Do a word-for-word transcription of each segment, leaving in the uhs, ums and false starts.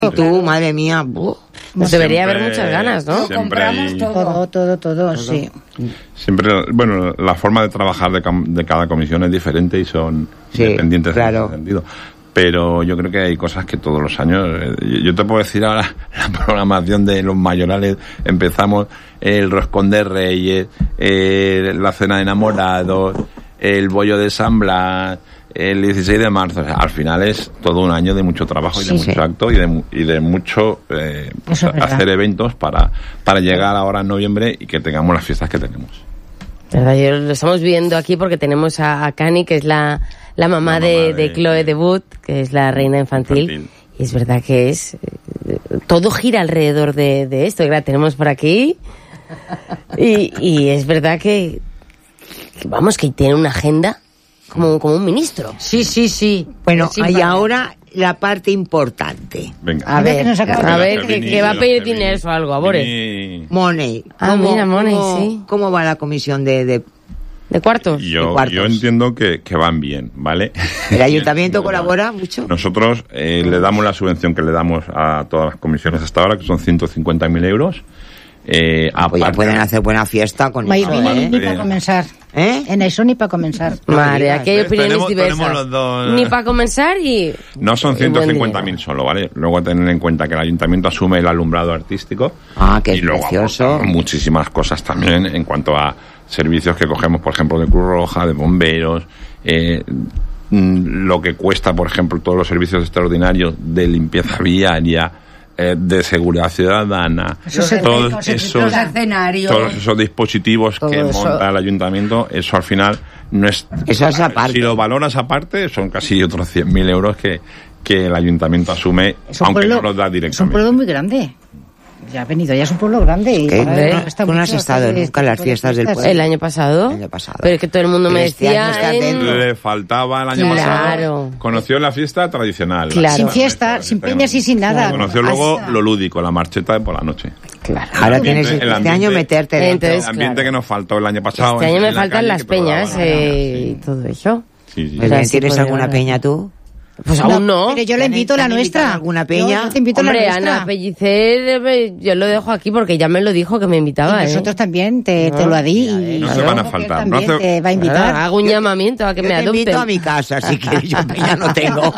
Y tú, madre mía, ¡buh! Pues debería haber muchas ganas, ¿no? Siempre Compramos hay- todo, todo, todo, todo, sí. Siempre, bueno, la forma de trabajar de, cam- de cada comisión es diferente y son Sí, dependientes claro. en ese sentido. Pero yo creo que hay cosas que todos los años... eh, Yo te puedo decir ahora, la programación de los mayorales, empezamos el roscón de Reyes, eh, la cena de enamorados, el bollo de San Blas, el dieciséis de marzo. O sea, al final es todo un año de mucho trabajo y de Sí, mucho sí. acto y de, mu- y de mucho eh, pues, Eso es verdad. hacer eventos para, para llegar ahora en noviembre y que tengamos las fiestas que tenemos. ¿Verdad? Yo lo estamos viendo aquí porque tenemos a, a Cani, que es la, la mamá, La mamá de, de- de Chloe Debut, que es la reina infantil. Infantil. Y es verdad que es... eh, todo gira alrededor de, de esto, que la tenemos por aquí. Y, y es verdad que, que, vamos, que tiene una agenda como, como un ministro. Sí, sí, sí. Bueno, Sí, y para- ahora la parte importante. Venga. A Mira ver, que nos acaba a de- ver, que, que va a pedir dinero o algo, Abores. Vini- Money. Ah, mira, Money, sí. ¿Cómo va la comisión de, de ¿De cuartos? Yo, cuartos. yo entiendo que, que van bien, ¿vale? el ayuntamiento colabora mucho? Nosotros eh, le damos la subvención que le damos a todas las comisiones hasta ahora, que son ciento cincuenta mil euros. Eh, Pues ya aparte- pueden hacer buena fiesta con Va a ir eso, bien, ¿eh? ni para comenzar. ¿Eh? En eso ni para comenzar. Madre, digas. aquí hay ¿Ves? opiniones Tenemos- diversas. tenemos los dos. Ni para comenzar y... No son y ciento buen cincuenta mil dinero. solo, ¿vale? Luego tener en cuenta que el ayuntamiento asume el alumbrado artístico. Ah, que y es luego precioso. aportamos muchísimas cosas también en cuanto a servicios que cogemos, por ejemplo, de Cruz Roja, de bomberos, eh, mm, lo que cuesta, por ejemplo, todos los servicios extraordinarios de limpieza viaria, eh, de seguridad ciudadana, Esos todos secretos, esos, los escenarios. todos esos dispositivos Todo que eso. monta el ayuntamiento, eso al final no es... Eso es aparte. Si lo valoras aparte, son casi otros cien mil euros que, que el ayuntamiento asume, Es un aunque pueblo- no los da Es un directamente. pueblo muy grande. Ya ha venido, ya es un pueblo grande. Y ¿Qué? para- ¿Eh? está Tú no mucho has estado hacer nunca en las este tipo de fiestas del fiestas. pueblo. El año pasado. El año pasado. Pero es que todo el mundo me Pero este año decía... está en- dentro. Le faltaba el año Claro. pasado. Conoció la fiesta tradicional. Claro. Sin fiesta, sin peñas y sin nada. Conoció luego Hasta- lo lúdico, la marcheta de por la noche. Claro. Ahora El tienes ambiente- el este año ambiente- meterte dentro. Entonces, El ambiente claro. que nos faltó el año pasado. Este año en me la faltan calle, las que todo peñas daba, eh, y sí. todo eso. Sí, sí. Pues Ya bien, sí ¿tienes podría alguna hablar. peña tú? Pues aún no. Pero yo le ¿Te han- invito te la han invitado nuestra. a alguna peña? Yo te invito a la Hombre, nuestra. Ana Pellicer, eh, yo lo dejo aquí porque ya me lo dijo que me invitaba, Y ¿eh? nosotros también te, te lo ha di. y No se yo van a creo que él faltar, no también hace- te va a invitar. Claro, hago un llamamiento a que Yo me te invito adopten. a mi casa, si quieres, yo peña no tengo.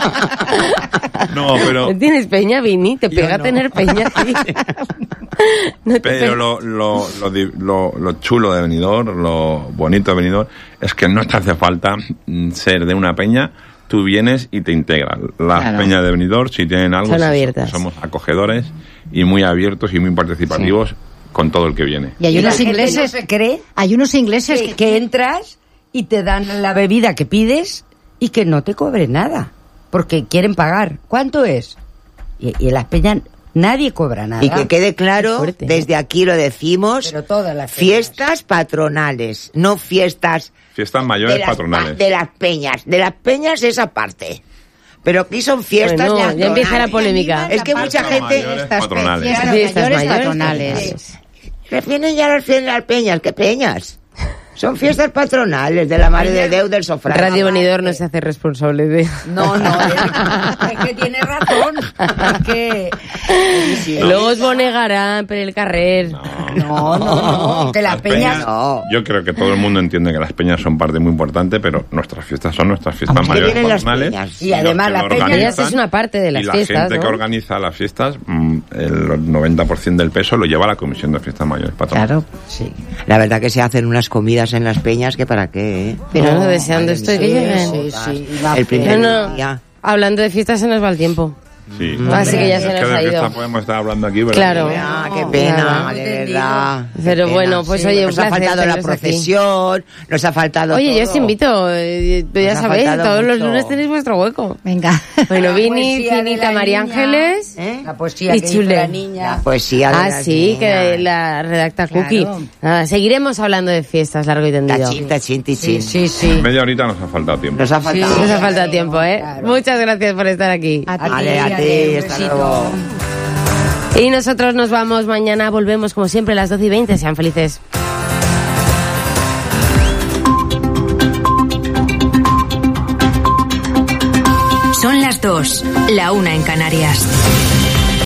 No, pero... ¿Tienes peña, Vini? Te Yo pega no. tener peña, tío. No te Pero pega. lo, lo, lo, di- lo, lo chulo de Benidorm, lo bonito de Benidorm, es que no te hace falta mm, ser de una peña, tú vienes y te integras. Las Claro. peñas de Benidorm, si tienen algo, Son es eso, abiertas. somos acogedores y muy abiertos y muy participativos con todo el que viene. Y hay Y la unos gente ingleses, no se cree hay unos ingleses que, que, que entras y te dan la bebida que pides y que no te cobren nada, porque quieren pagar. ¿Cuánto es? Y, y en las peñas nadie cobra nada. Y que quede claro, Qué fuerte, ¿eh? desde aquí lo decimos, Pero todas las peñas. fiestas patronales, no fiestas Fiestas de mayores las, patronales. de las peñas. De las peñas esa parte. Pero aquí son fiestas Bueno, de ya empieza la patronales. polémica. Es que mucha Fiestas gente mayores estas patronales. fiestas Fiestas mayores mayores patronales. patronales. refieren ya a las fiestas de las peñas. ¿Qué peñas? Son fiestas patronales de la Madre de Déu del Sofrán. Radio Benidorm no se hace responsable de... No, no, es, es que tiene razón. Es que... Luego os bonegarán per el carrer. No, no, no, que las Las peñas... No. Yo creo que todo el mundo entiende que las peñas son parte muy importante, pero nuestras fiestas son nuestras fiestas ¿A qué mayores vienen las patronales. peñas? Y además los que las lo peñas- organizan, Peñas es una parte de las y la fiestas, gente ¿no? que organiza las fiestas, mm, el noventa por ciento del peso lo lleva la Comisión de Fiestas Mayores patronales. Claro. Sí. La verdad que se hacen unas comidas en las peñas que para qué, ¿eh? Pero no, deseando estoy que lleguen. Sí, sí. y la El primer No, no. día. Hablando de fiestas se nos va el tiempo. Sí. Así que ya se Es nos que de ha ido. fiesta podemos estar hablando aquí, pero Claro. Ah, qué pena, Nada. de verdad. Qué Pero pena. bueno, pues Sí, oye, un nos ha placer faltado la teneros aquí. procesión, nos ha faltado Oye, yo todo. os invito, eh, ya Nos ha sabéis, faltado todos los mucho. lunes tenéis vuestro hueco. Venga. Bueno, La Vini, poesía de Finita, la María niña. Ángeles. ¿Eh? La poesía Y que hizo chule. la niña. La poesía de Ah, las sí, que niñas. la redacta Claro. Cookie. Nada, seguiremos hablando de fiestas largo y tendido. Tachín, tachín, tichín. Sí, sí, sí. media horita nos ha faltado tiempo. Nos ha faltado. Nos ha faltado tiempo, ¿eh? Claro. Muchas gracias por estar aquí. A ti. Vale, a ti, un hasta besito. luego. Y nosotros nos vamos mañana, volvemos como siempre a las doce y veinte. Sean felices. Son las dos, la una en Canarias.